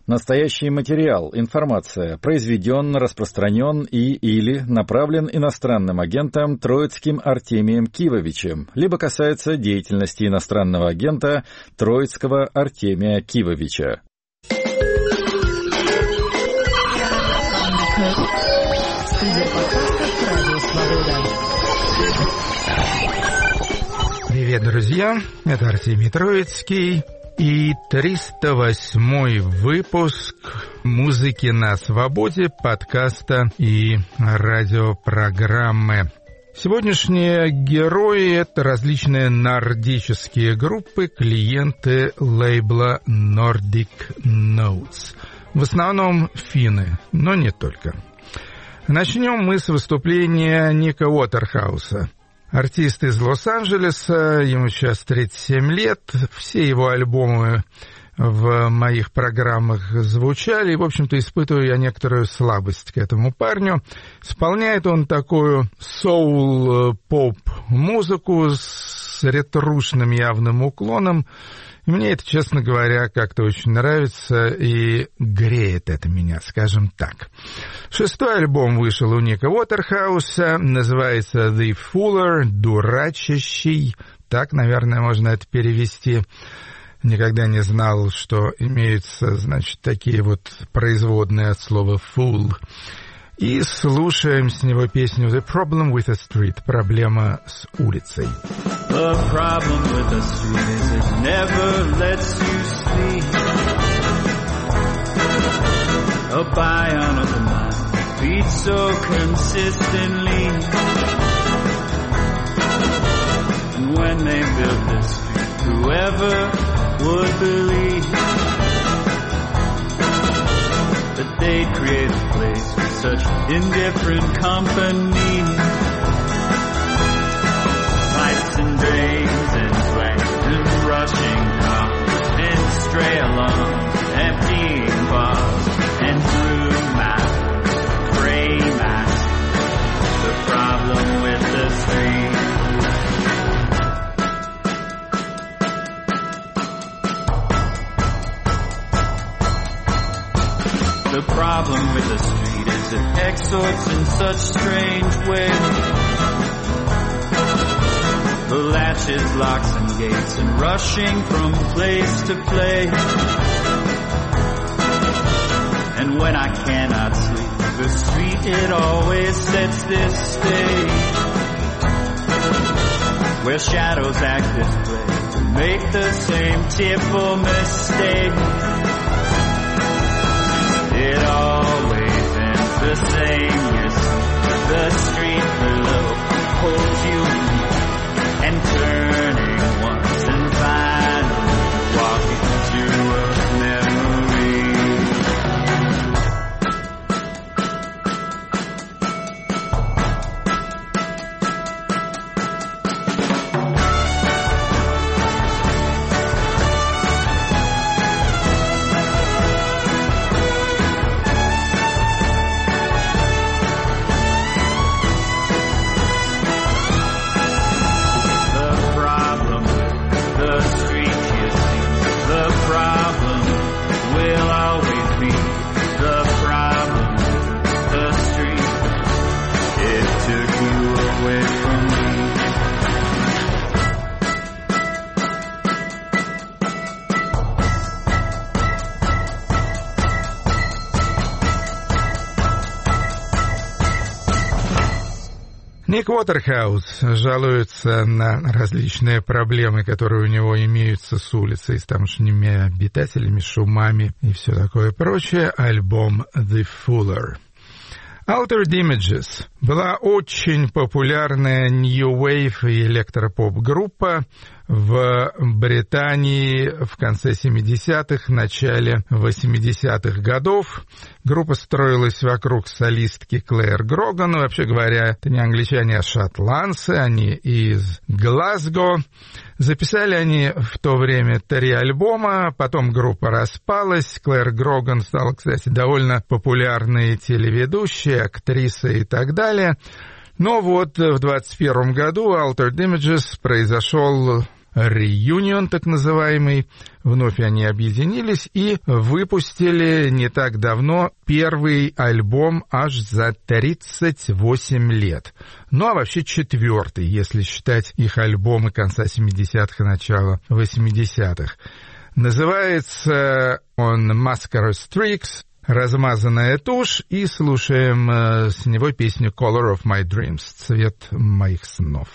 Настоящий материал, информация произведен, распространен или направлен иностранным агентом Троицким Артемием Кивовичем, либо касается деятельности иностранного агента Троицкого Артемия Кивовича. Привет, друзья! Это Артемий Троицкий и 308-й выпуск «Музыки на свободе», подкаста и радиопрограммы. Сегодняшние герои — это различные нордические группы, клиенты лейбла Nordic Notes. В основном финны, но не только. Начнем мы с выступления Ника Уотерхауса. Артист из Лос-Анджелеса, ему сейчас 37 лет, все его альбомы в моих программах звучали, и, в общем-то, испытываю я некоторую слабость к этому парню. Исполняет он такую соул-поп-музыку с ретрушным явным уклоном. И мне это, честно говоря, как-то очень нравится и греет это меня, скажем так. 6-й альбом вышел у Ника Уотерхауса, называется «The Fooler», «Дурачащий». Так, наверное, можно это перевести. Никогда не знал, что имеются, значит, такие вот производные от слова «fool». И слушаем с него песню «The Problem with the Street», «Проблема с улицей». The problem with the street is it never lets you sleep. A bion of the mind beats so consistently. And when they built this street, whoever would believe that they'd create a place with such indifferent company. Pipes and drains and swanks and rushing cars and stray along emptying bars and through mass, gray mass. The problem with the street. The problem with the street is it exhorts in such strange ways. The latches, locks and gates and rushing from place to place. And when I cannot sleep, the street it always sets this stage where shadows act this way to make the same tearful mistake. It always ends the same, yes. The street below holds you and turning once and finally walking to a memory. Ник Уотерхаус жалуется на различные проблемы, которые у него имеются с улицей, с тамошними обитателями, шумами и все такое прочее. Альбом «The Fooler». Altered Images была очень популярная New Wave и электропоп-группа в Британии в конце 70-х, начале 80-х годов. Группа строилась вокруг солистки Клэр Гроган. Вообще говоря, это не англичане, а шотландцы. Они из Глазго. Записали они в то время 3 альбома, потом группа распалась. Клэр Гроган стала, кстати, довольно популярной телеведущей, актрисой и так далее. Но вот в 21 году Altered Images произошел реюнион, так называемый, вновь они объединились и выпустили не так давно первый альбом аж за 38 лет. Ну, а вообще 4-й, если считать их альбомы конца 70-х и начала 80-х. Называется он «Mascara Streaks», «Размазанная тушь», и слушаем с него песню «Color of My Dreams», «Цвет моих снов».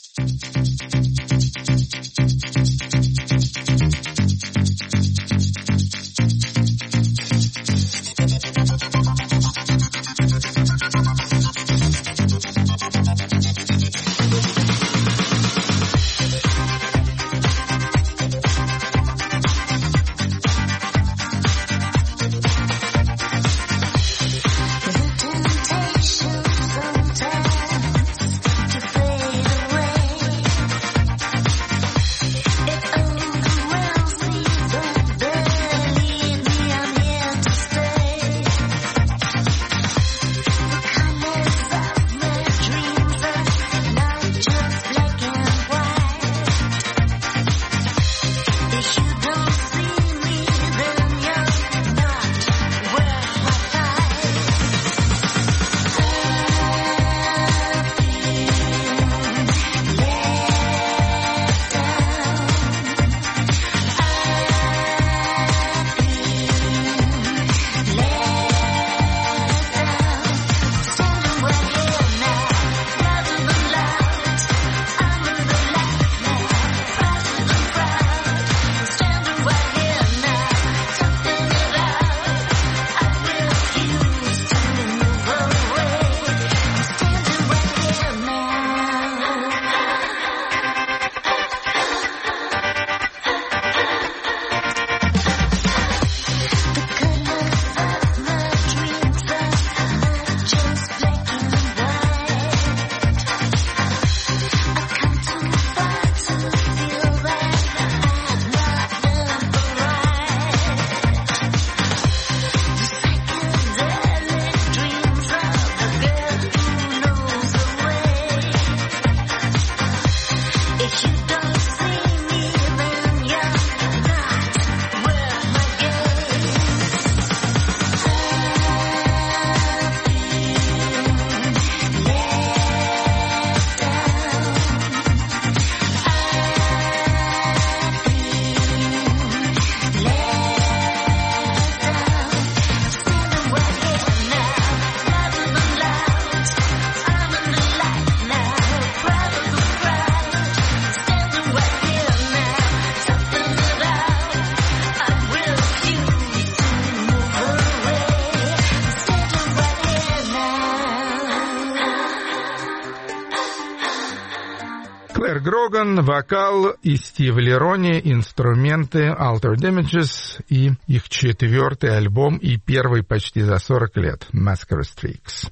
Клэр Гроган, вокал, и Стив Лерони, инструменты, Altered Images, и их 4-й альбом и первый почти за 40 лет, Mascara Streaks.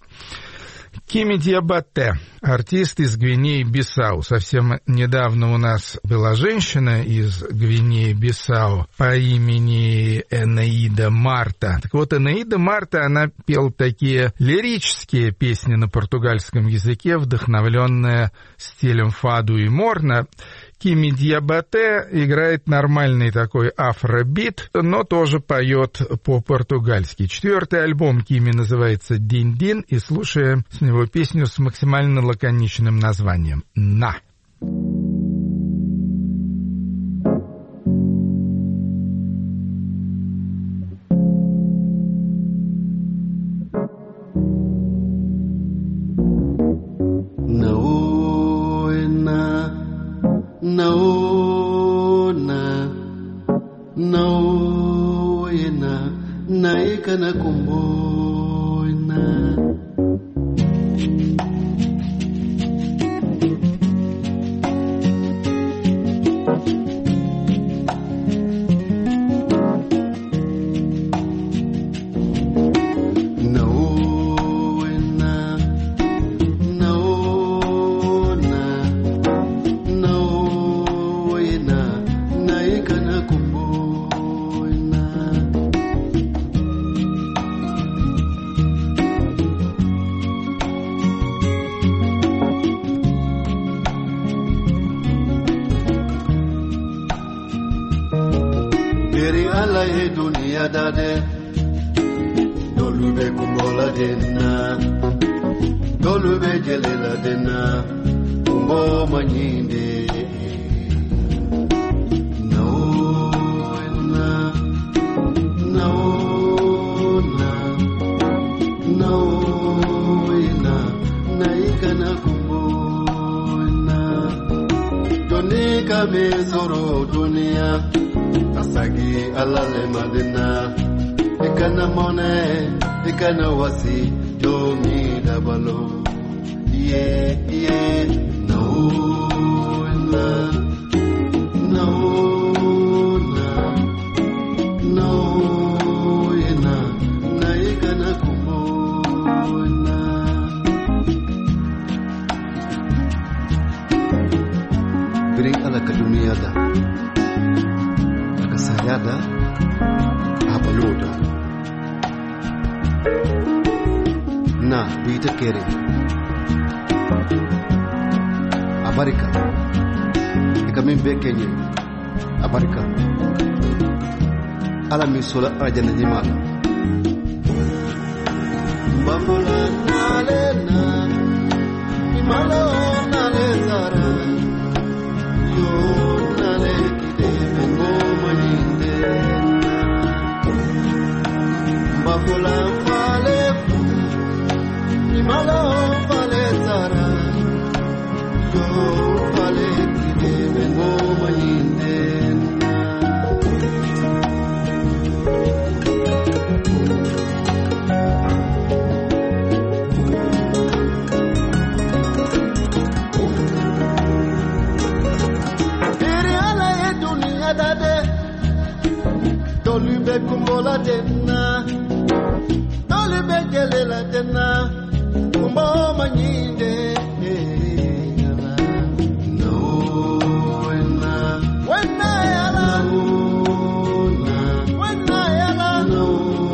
Кими Диабате, артист из Гвинеи-Бисау. Совсем недавно у нас была женщина из Гвинеи-Бисау по имени Энеида Марта. Так вот, Энеида Марта, она пела такие лирические песни на португальском языке, вдохновленные стилем фаду и морна. Кими Диабате играет нормальный такой афробит, но тоже поет по-португальски. 4-й альбом Кими называется «Дин-Дин», и слушаем с него песню с максимально лаконичным названием «На». Naikana kumboina dunia dade dolube kumbola dena dolube jelela dena kumbo manyinde Mesoro dunia asagi alale madina ikana mone ikana wasi jomi dabalo yeah no na ikana kumona bring ala ke dunia da akasayada abaluda na bita kere abarika ikamin bekenye abarika ala misola ajana jimala bambola nalena imalo nalezara Bakola fale imalo fale tara yo fale kide bengo manyinde Dolube kumbola dena Dolube gelela dena Kumbo manyinde No Wena yala Wena yala No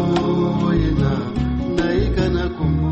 Naikana kumbo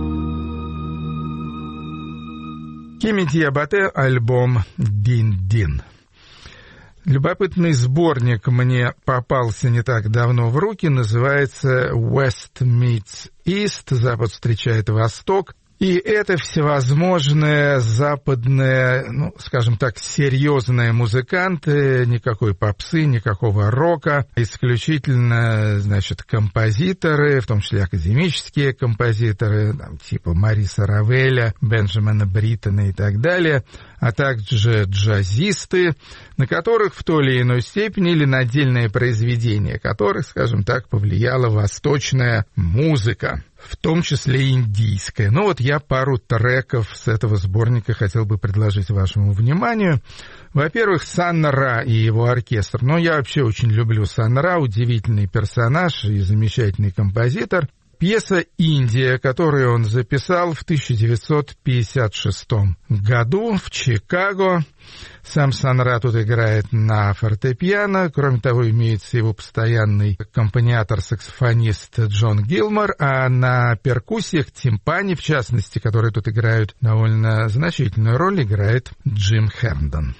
Кемити Абате, альбом «Дин-Дин». Любопытный сборник мне попался не так давно в руки, называется «West Meets East», «Запад встречает Восток». И это всевозможные западные, ну, скажем так, серьезные музыканты, никакой попсы, никакого рока, исключительно, значит, композиторы, в том числе академические композиторы, там, типа Мариса Равеля, Бенджамина Бриттона и так далее, а также джазисты, на которых в той или иной степени или на отдельные произведения которых, скажем так, повлияла восточная музыка, в том числе индийская. Ну вот я пару треков с этого сборника хотел бы предложить вашему вниманию. Во-первых, Санна Ра и его оркестр. Но я вообще очень люблю Санна Ра, удивительный персонаж и замечательный композитор. Пьеса «Индия», которую он записал в 1956 году в Чикаго. Сам Санна Ра тут играет на фортепиано. Кроме того, имеется его постоянный аккомпаниатор-саксофонист Джон Гилмор, а на перкуссиях, тимпане, в частности, которые тут играют довольно значительную роль, играет Джим Херндон.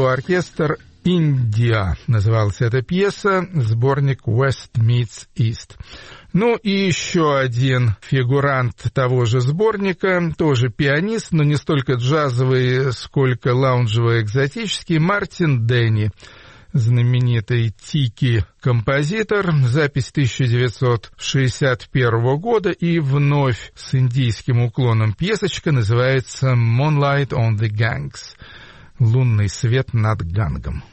его оркестр «Индия» называлась эта пьеса, сборник «West meets East». Ну и еще один фигурант того же сборника, тоже пианист, но не столько джазовый, сколько лаунжево-экзотический, Мартин Денни, знаменитый тики-композитор, запись 1961 года, и вновь с индийским уклоном пьесочка называется «Moonlight on the Ganges» — «Лунный свет над Гангом».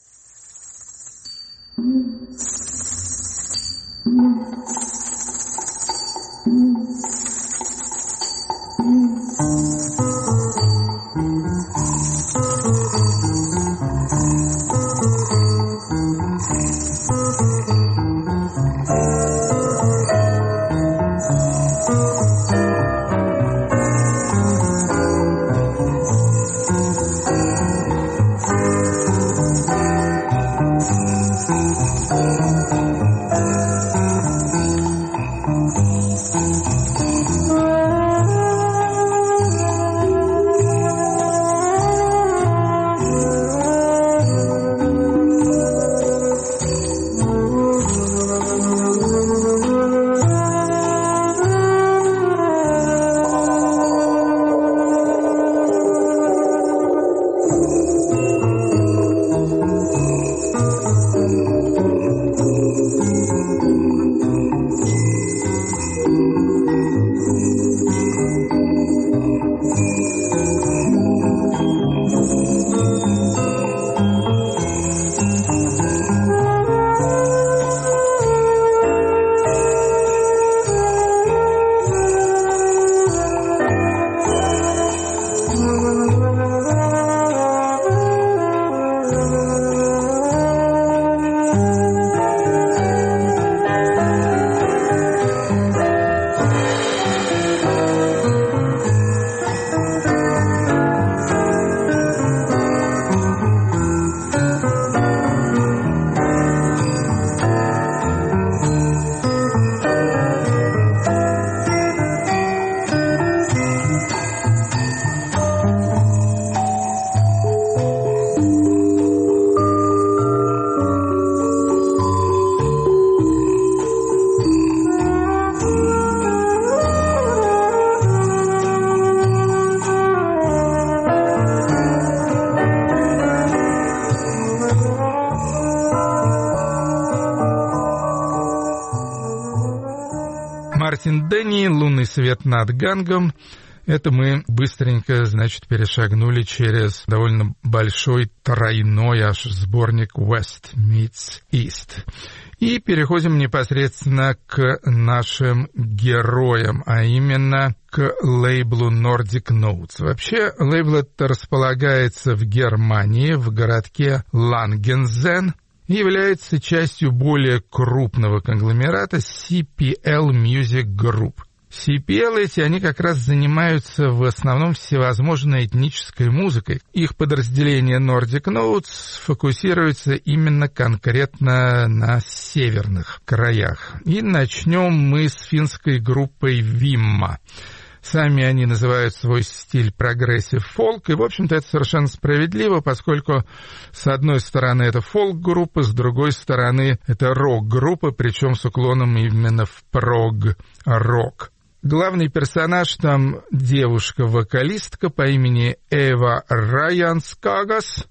Мартин Денни, «Лунный свет над Гангом». Это мы быстренько, значит, перешагнули через довольно большой тройной аж сборник «West meets East». И переходим непосредственно к нашим героям, а именно к лейблу Nordic Notes. Вообще, лейбл этот располагается в Германии, в городке Лангензен, и является частью более крупного конгломерата CPL Music Group. CPL эти, они как раз занимаются в основном всевозможной этнической музыкой. Их подразделение Nordic Notes фокусируется именно конкретно на северных краях. И начнем мы с финской группой Vimma. Сами они называют свой стиль прогрессив-фолк, и, в общем-то, это совершенно справедливо, поскольку, с одной стороны, это фолк-группа, с другой стороны, это рок-группа, причем с уклоном именно в прог-рок. Главный персонаж там девушка-вокалистка по имени Эва Райанскагас,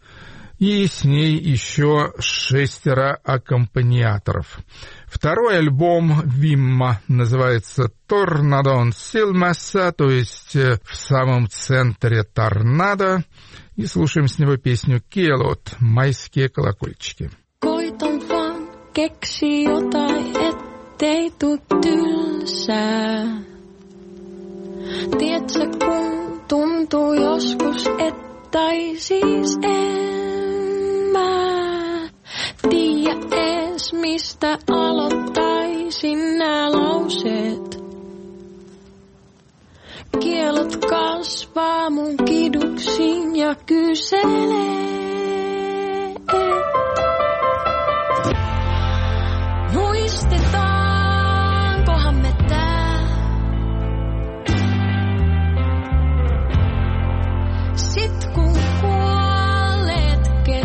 и с ней еще 6 аккомпаниаторов. Второй альбом Vimma называется «Tornadon Silmassa», то есть в самом центре торнадо, и слушаем с него песню «Kielot» — «Майские колокольчики». Koitan vaan keksi jotain, ettei tuu tylsää. Tiedätkö, kun tuntuu joskus, että ei siis en mä tiedä ees, mistä aloittaisin nää lauseet. Kielot kasvaa mun kiduksiin ja kyselee. Muistetaankohan me tää? Sit kun kuolleet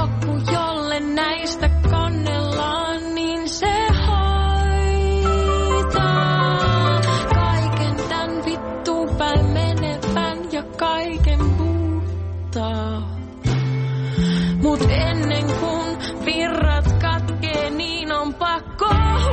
loppu, jolle näistä kannellaan, niin se hoitaa kaiken tän vittupäin menevän ja kaiken muuttaa. Mut ennen kuin virrat katkee, niin on pakko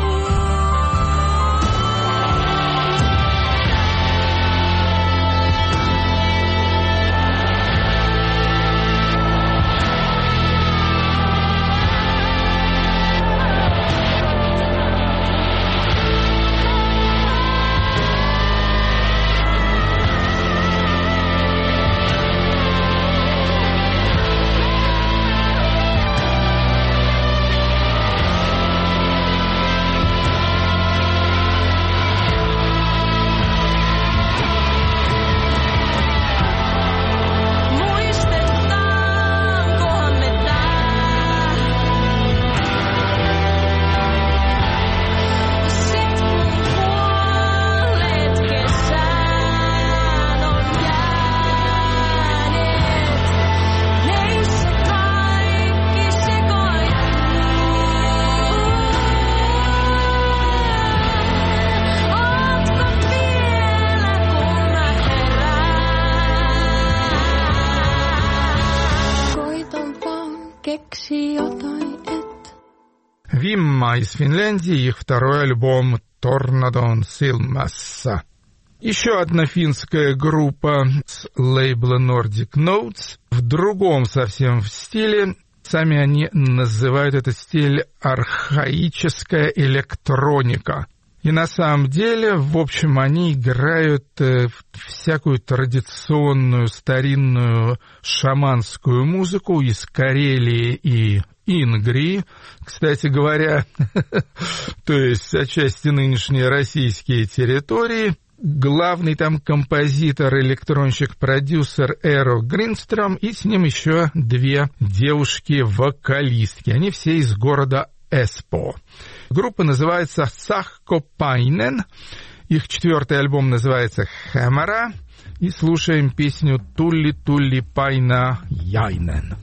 Vimma из Финляндии, их второй альбом «Tornadon Silmassa». Еще одна финская группа с лейбла Nordic Notes, в другом совсем стиле. Сами они называют этот стиль архаическая электроника. И на самом деле, в общем, они играют всякую традиционную старинную шаманскую музыку из Карелии и Ингрии, кстати говоря, то есть отчасти нынешние российские территории. Главный там композитор, электронщик-продюсер Эро Гринстром, и с ним еще две девушки-вокалистки. Они все из города Эспо. Группа называется Сахкопайнен. Их 4-й альбом называется «Хэмара». И слушаем песню «Тулли-тулли пайна яйнен».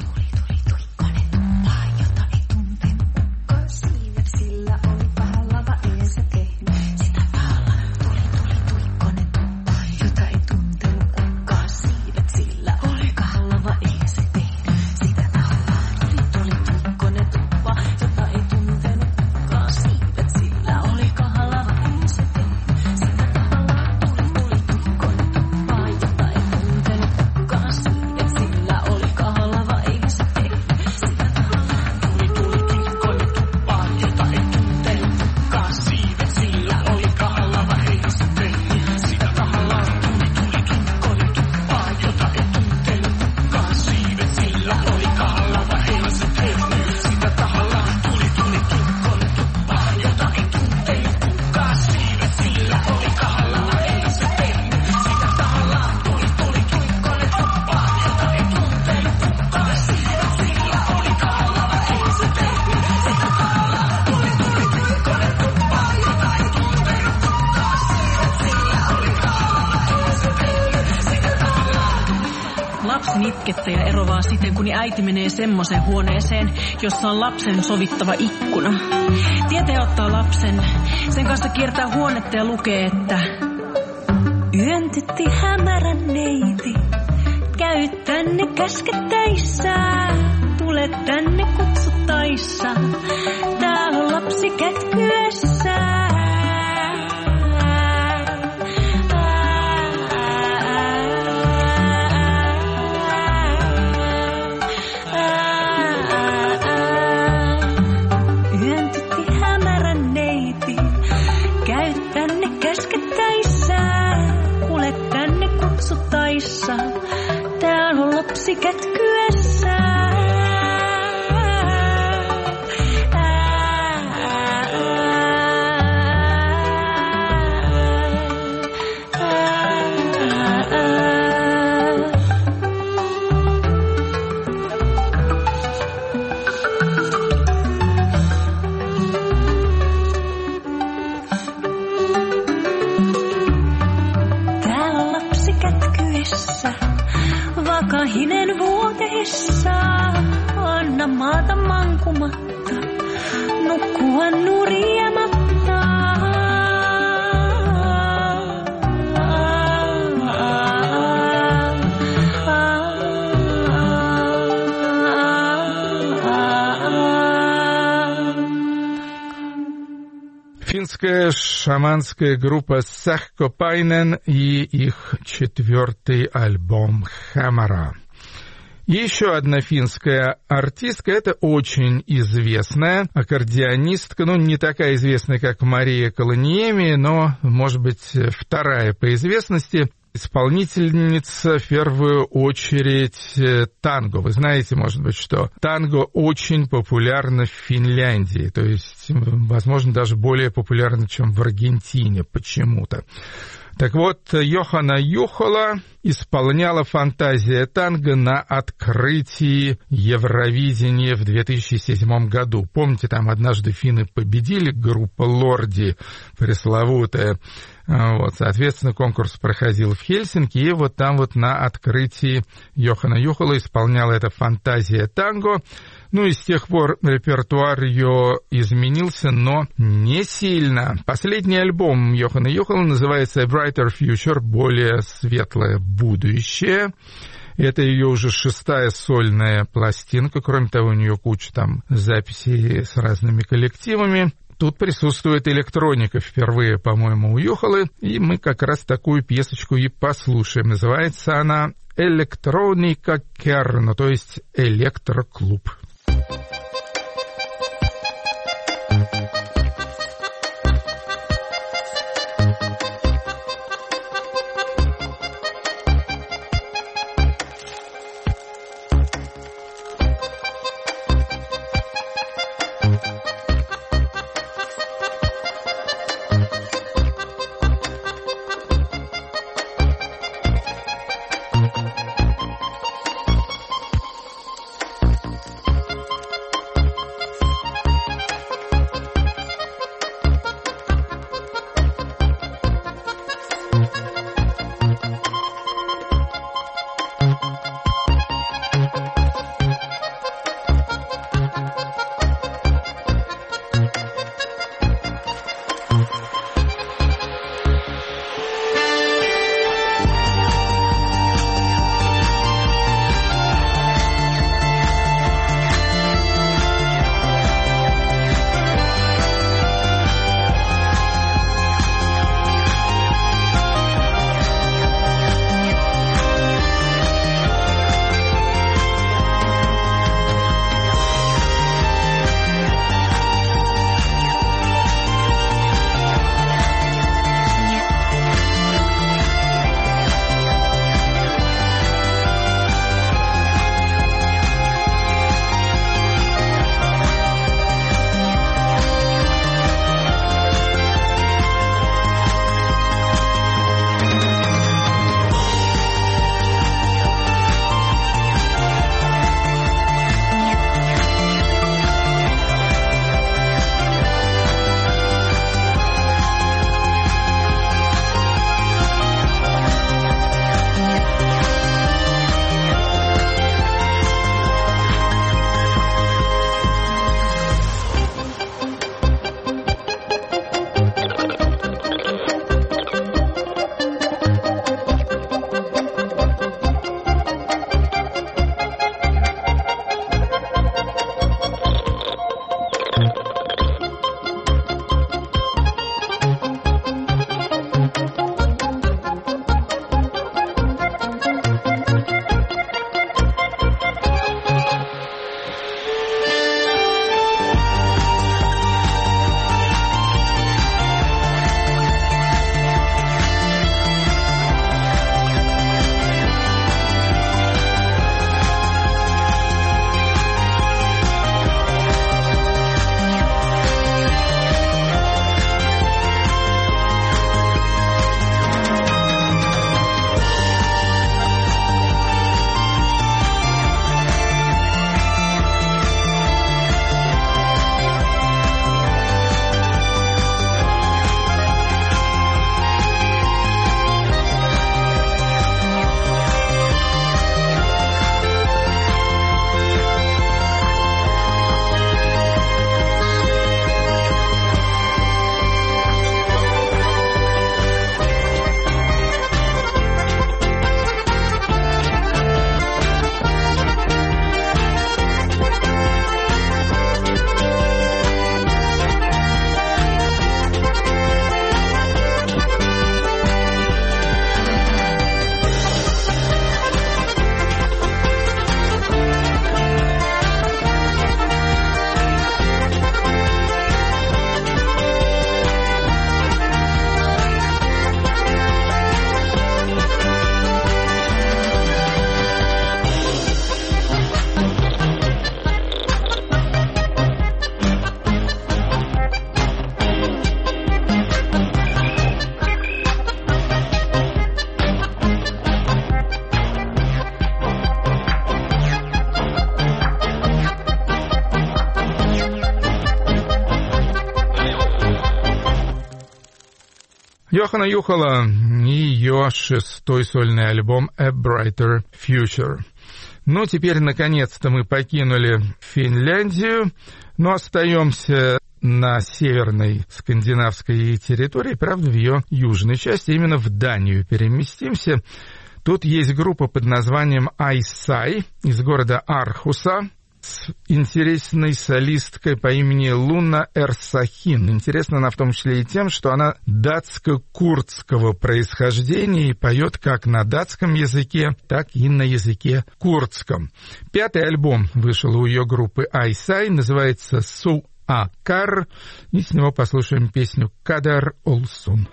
Ja eroaa siten, kun äiti menee semmoiseen huoneeseen, jossa on lapsen sovittava ikkuna. Tietää ottaa lapsen, sen kanssa kiertää huonetta ja lukee, että yön tytti hämärän neiti, käy tänne käskettäissä, tule tänne kutsuttaissa, tää on lapsi kätkyessä. Täällä on lapsi kätkyessä. Vakahinen vuosi. mua nuriamatta. Финская шаманская группа Sähköpäinen и их 4-й альбом «Хамара». Еще одна финская артистка, это очень известная аккордеонистка, не такая известная, как Мария Колониеми, но, может быть, вторая по известности, исполнительница в первую очередь танго. Вы знаете, может быть, что танго очень популярно в Финляндии, то есть, возможно, даже более популярно, чем в Аргентине почему-то. Так вот, Йоханна Юхола исполняла «Фантазия танго» на открытии Евровидения в 2007 году. Помните, там однажды финны победили, группа «Лорди» пресловутая. Вот, соответственно, конкурс проходил в Хельсинки, и вот там вот на открытии Йоханна Юхола исполняла эта «Фантазия танго». И с тех пор репертуар ее изменился, но не сильно. Последний альбом Йоханны Юхолы называется «A Brighter Future», более светлое будущее. Это ее уже 6-я сольная пластинка. Кроме того, у нее куча там записей с разными коллективами. Тут присутствует электроника впервые, по-моему, у Юхолы, и мы как раз такую песочку и послушаем. Называется она «Электроника Керно», то есть «Электроклуб». Йохана Юхала и ее 6-й сольный альбом «A Brighter Future». Ну, теперь, наконец-то, мы покинули Финляндию, но остаемся на северной скандинавской территории, правда, в ее южной части, именно в Данию переместимся. Тут есть группа под названием Айсай из города Архуса с интересной солисткой по имени Луна Эрсахин. Интересна она в том числе и тем, что она датско-курдского происхождения и поет как на датском языке, так и на языке курдском. 5-й альбом вышел у ее группы Айсай, называется «Су Акар», и с него послушаем песню «Кадар Олсун».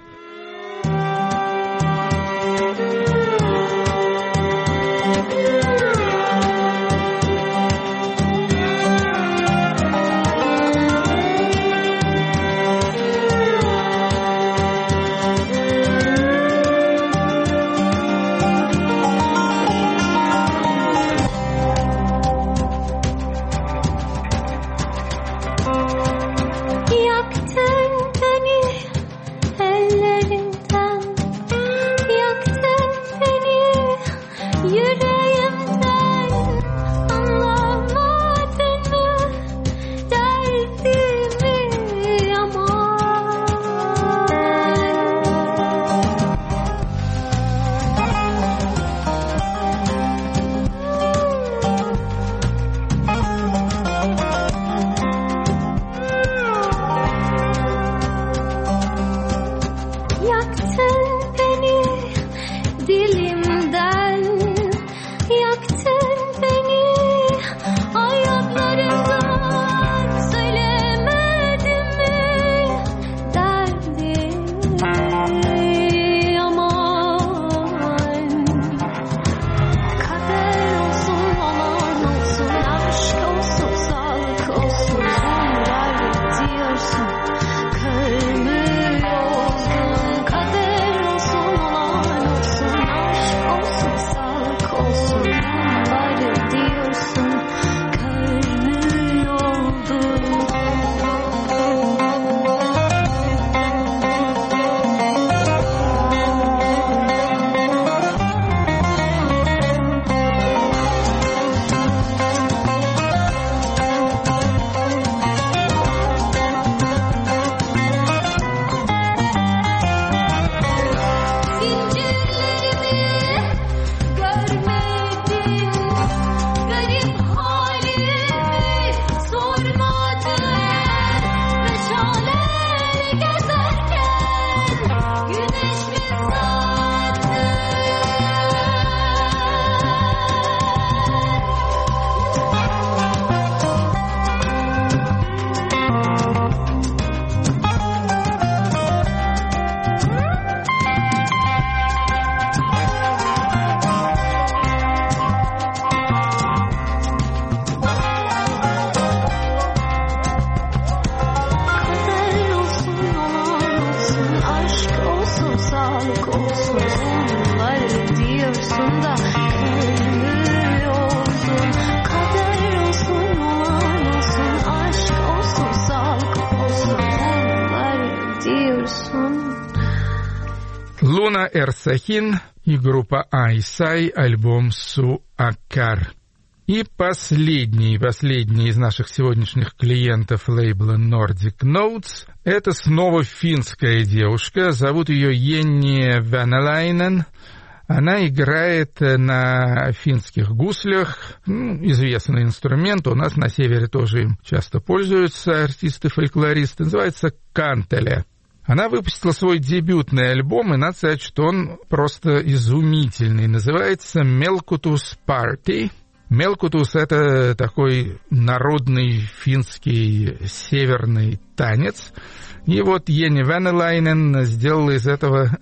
Луна Эрсахин и группа Айсай, альбом «Су Акар». И последний из наших сегодняшних клиентов лейбла Nordic Notes — это снова финская девушка, зовут ее Енни Ванелайнен. Она играет на финских гуслях, известный инструмент, у нас на севере тоже им часто пользуются артисты-фольклористы, называется кантеле. Она выпустила свой дебютный альбом, и надо сказать, что он просто изумительный, называется «Melkutus Party». Мелкутус — это такой народный финский северный танец. И вот Енни Ванелайнен сделала из этого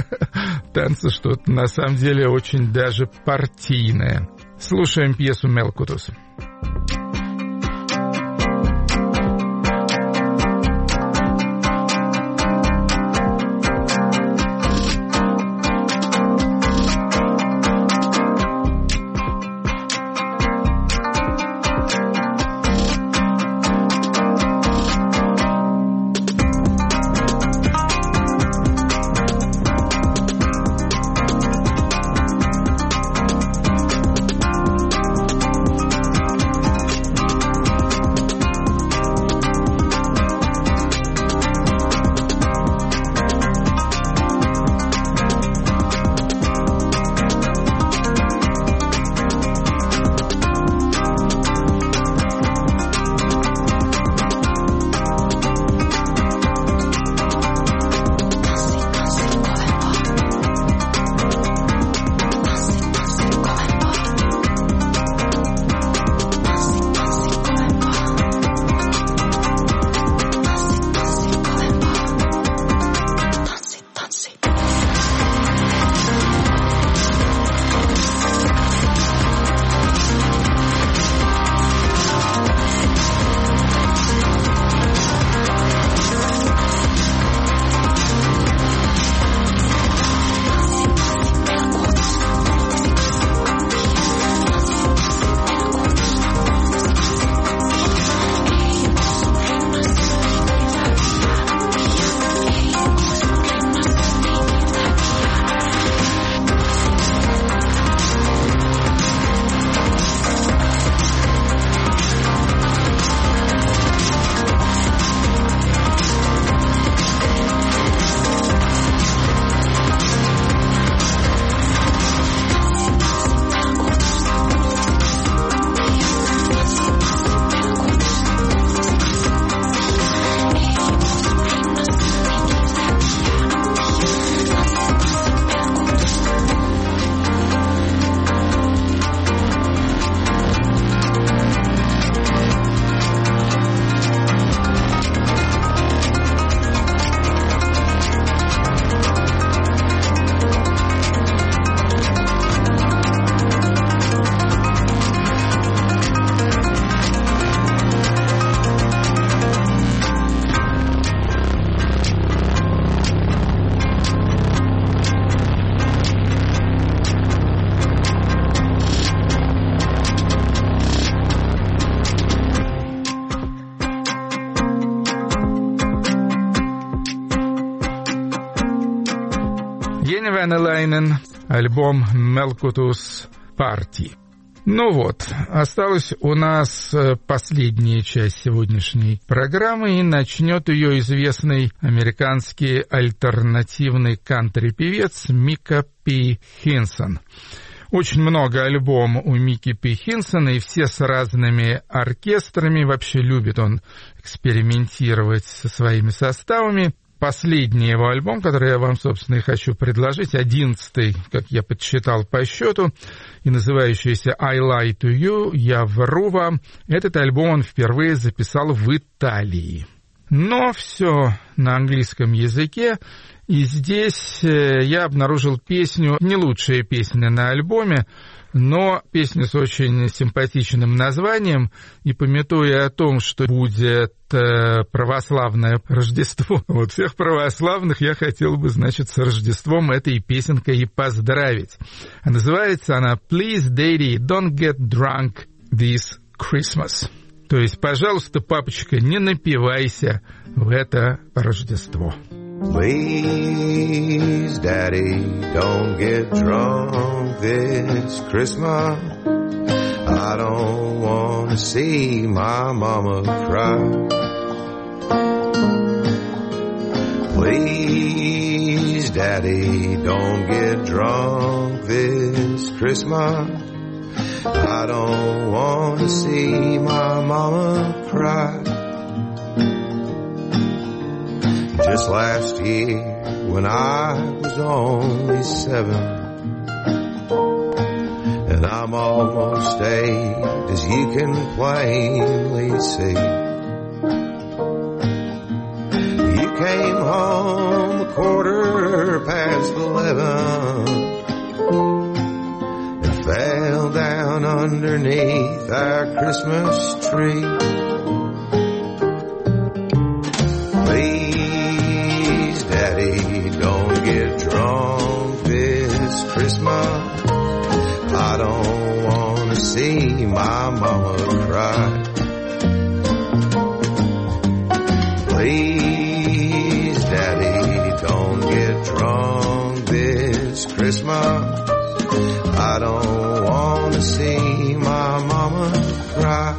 танца что-то на самом деле очень даже партийное. Слушаем пьесу «Мелкутус». Таня Венелайнен, альбом «Melkutus Party». Ну вот, осталась у нас последняя часть сегодняшней программы, и начнет ее известный американский альтернативный кантри-певец Мика Пи Хинсон. Очень много альбомов у Мики Пи Хинсона, и все с разными оркестрами. Вообще любит он экспериментировать со своими составами. Последний его альбом, который я вам, собственно, и хочу предложить, 11-й, как я подсчитал по счету, и называющийся «I Lie to You», «Я вру вам». Этот альбом он впервые записал в Италии. Но все на английском языке, и здесь я обнаружил песню, не лучшая песня на альбоме, но песня с очень симпатичным названием, и памятуя о том, что будет православное Рождество, вот всех православных я хотел бы, значит, с Рождеством этой песенкой и поздравить. А называется она «Please, Daddy, don't get drunk this Christmas». То есть, пожалуйста, папочка, не напивайся в это Рождество. Please, Daddy, don't get drunk this Christmas. I don't want to see my mama cry. Please, Daddy, don't get drunk this Christmas. I don't want to see my mama cry. Just last year when I was only 7, and I'm almost 8, as you can plainly see, you came home 11:15 and fell down underneath our Christmas tree. Please, Daddy, don't get drunk this Christmas. I don't want to see my mama cry. Please, Daddy, don't get drunk this Christmas. I don't want to see my mama cry.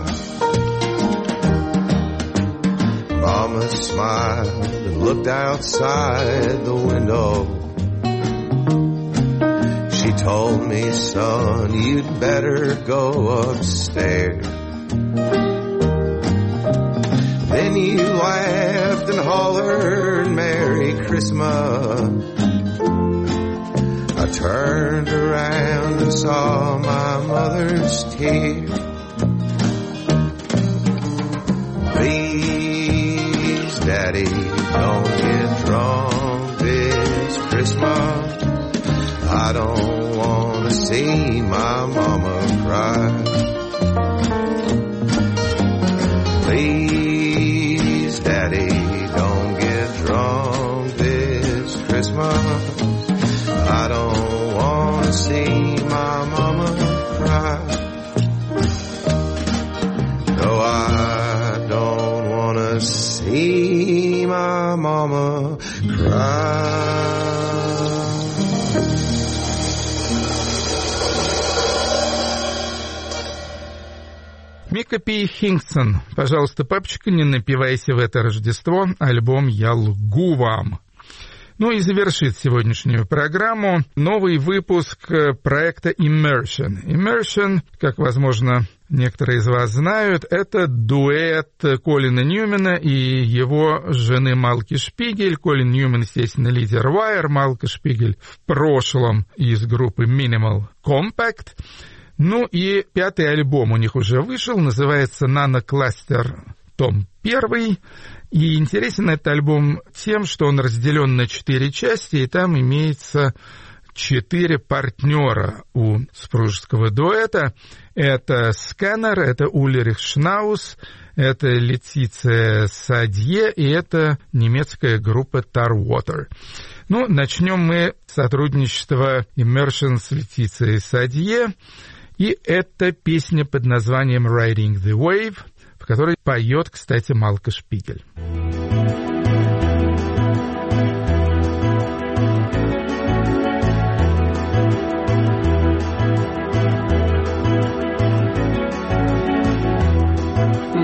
Mama smiled and looked outside the window. She told me, son, you'd better go upstairs. Then you laughed and hollered, Merry Christmas. I turned around and saw my mother's tears. Please, Daddy, don't get drunk this Christmas. I don't want to see my mama cry. Please, Daddy, don't get drunk this Christmas. I don't want to see my mama cry. No, I don't want to see my mama cry. Мика Пи Хинсон, пожалуйста, папочка, не напивайся в это Рождество, альбом «Я лгу вам». Ну и завершит сегодняшнюю программу новый выпуск проекта Immersion. Immersion, как, возможно, некоторые из вас знают, это дуэт Колина Ньюмана и его жены Малки Шпигель. Колин Ньюман, естественно, лидер Wire, Малка Шпигель в прошлом из группы Minimal Compact. Ну и 5-й альбом у них уже вышел, называется «Nano Cluster Том 1». И интересен этот альбом тем, что он разделен на 4 части, и там имеется 4 партнера у супружеского дуэта. Это Сканер, это Ульрих Шнаус, это Летиция Садье, и это немецкая группа Tarwater. Ну, начнем мы сотрудничество Immersion с Летицией Садье. И это песня под названием «Riding the Wave», в которой поет, кстати, Малка Шпигель.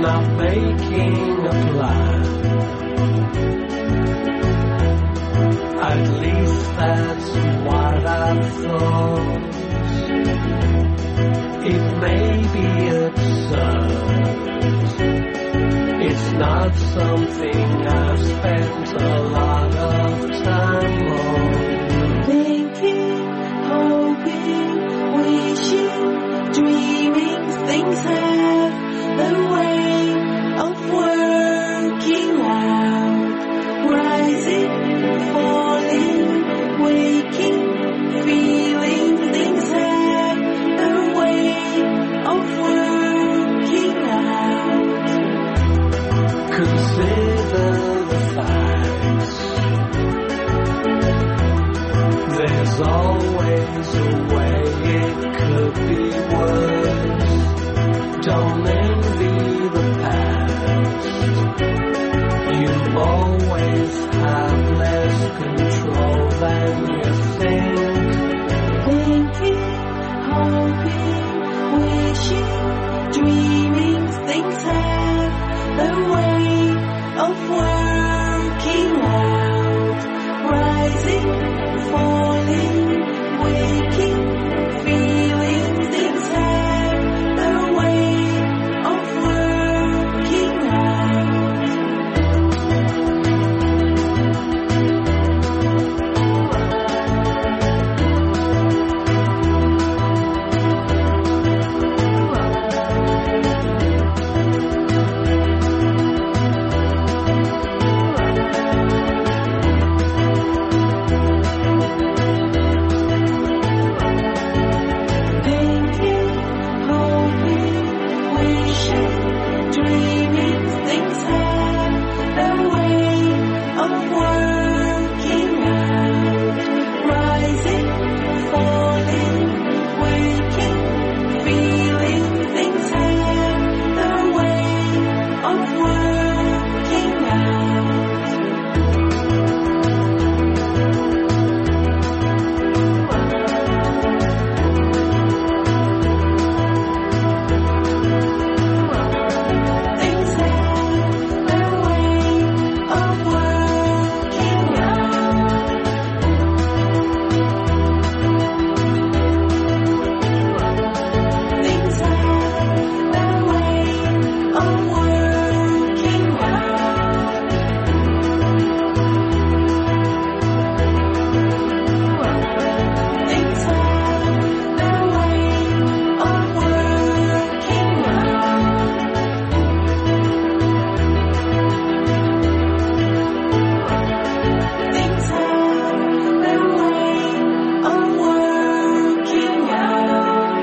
not making a plan. At least that's what I thought. It may be absurd. It's not something I've spent a lot of time on. Thinking, hoping, wishing, dreaming, things have a way of working out. Rising, falling, waking, feeling, things have a way of working out. Consider the facts. There's always a way it could be worse. Don't envy the past. You always have less control than you think. Thinking, hoping, wishing, dreaming, things have a way of working out. Rising, falling, waking, feeling, things have a way of working out. Thinking, hoping, wishing, dreaming, things have a way of working out. Rising, falling, waking, feeling, things have a way of working out. Things have a way of working out. Things have a way of working out. Things have a way of working out. Things have a way of working out.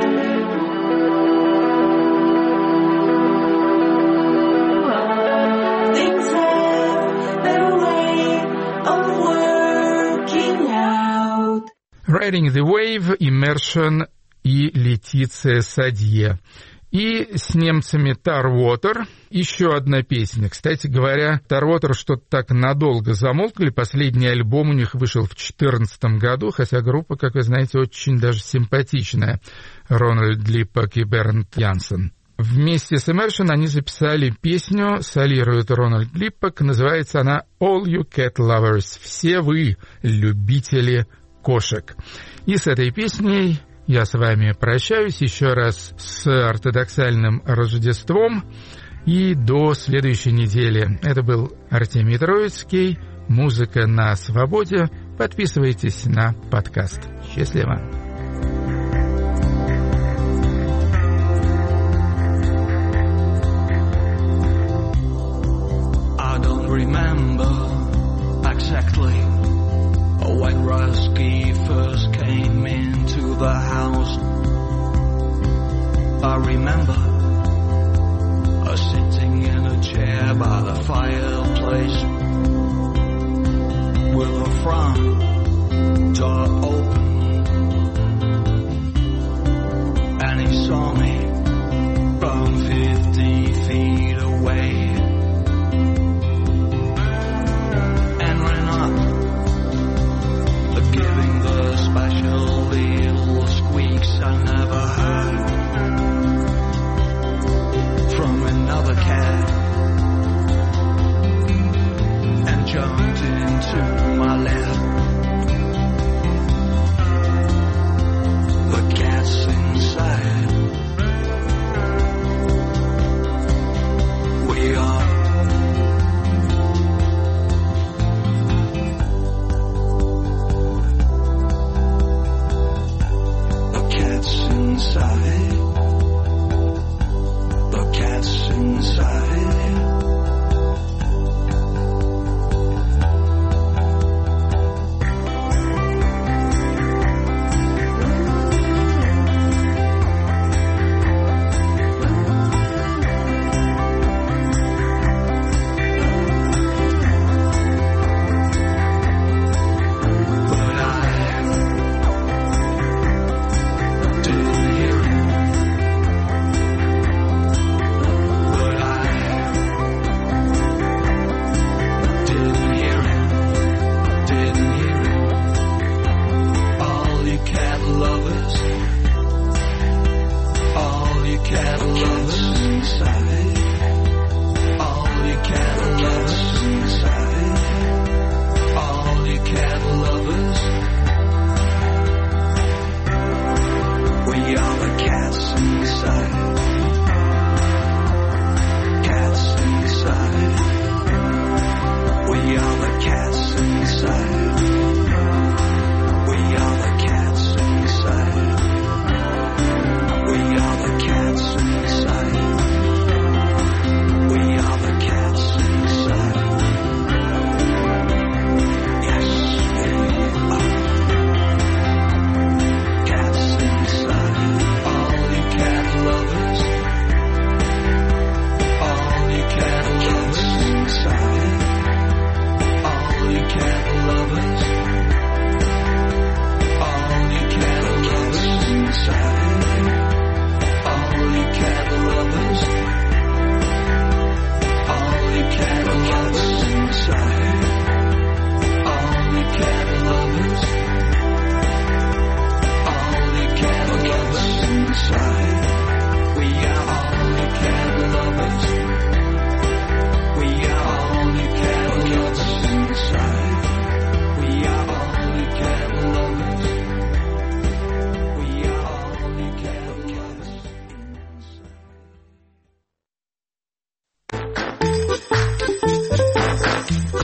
Things have a way of working out. Riding the Wave, Immersion и Летиция Садье. И с немцами Tarwater еще одна песня. Кстати говоря, Tarwater что-то так надолго замолкли. Последний альбом у них вышел в 2014 году, хотя группа, как вы знаете, очень даже симпатичная. Рональд Липпак и Бернт Янсен. Вместе с Immersion они записали песню, солирует Рональд Липпак, называется она «All You Cat Lovers» — «Все вы, любители кошек». И с этой песней я с вами прощаюсь еще раз с ортодоксальным Рождеством и до следующей недели. Это был Артемий Троицкий, «Музыка на свободе». Подписывайтесь на подкаст. Счастливо! I don't remember exactly when Rusky first came into the house. I remember sitting in a chair by the fireplace with the front door open, and he saw me from 50 feet away and ran up, giving the special little squeaks I never heard from another cat.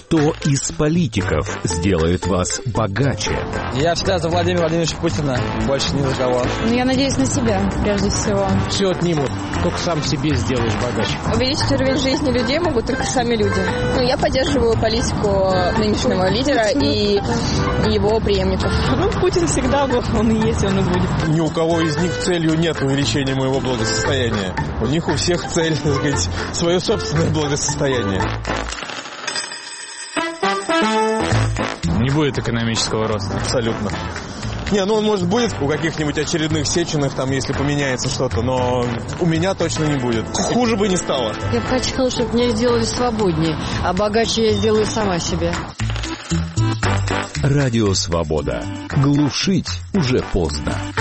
Кто из политиков сделает вас богаче? Я всегда за Владимира Владимировича Путина, больше ни за кого. Я надеюсь на себя, прежде всего. Все отнимут, только сам себе сделаешь богаче. Увеличить уровень жизни людей могут только сами люди. Я поддерживаю политику нынешнего лидера и его преемников. Путин всегда был, он и есть, он и будет. Ни у кого из них целью нет увеличения моего благосостояния. У них у всех цель, так сказать, свое собственное благосостояние. Не будет экономического роста. Абсолютно. Он, может, будет у каких-нибудь очередных Сеченых, там, если поменяется что-то, но у меня точно не будет. Хуже бы не стало. Я бы хотела, чтобы меня сделали свободнее, а богаче я сделаю сама себе. Радио Свобода. Глушить уже поздно.